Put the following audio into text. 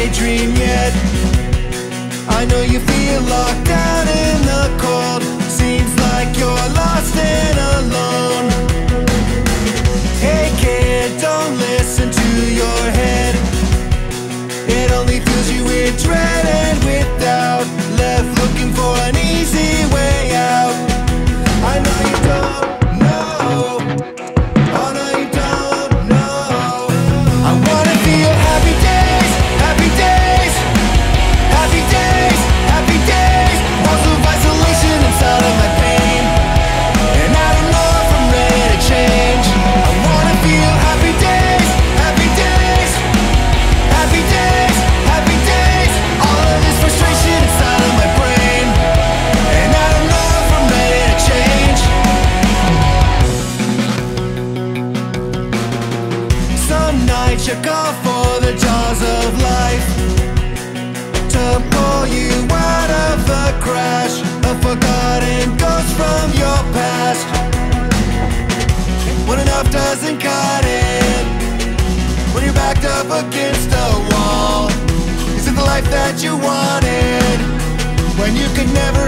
daydream yet. I know you feel locked down in the cold. Seems like you're lost and alone. Hey kid, don't listen to your head. It only fills you with dread and with doubt. Left looking for an easy way out. I know you don't know. Oh no, you don't know. I wanna feel happy days, happy days, happy days, happy days. Walls of isolation inside of my pain, and I don't know if I'm ready to change. I wanna feel happy days, happy days, happy days, happy days. All of this frustration inside of my brain, and I don't know if I'm ready to change. Some nights you call for the jaws of life to pull you out of the crash. A forgotten ghost from your past. When enough doesn't cut it, when you're backed up against a wall, is it the life that you wanted? When you could never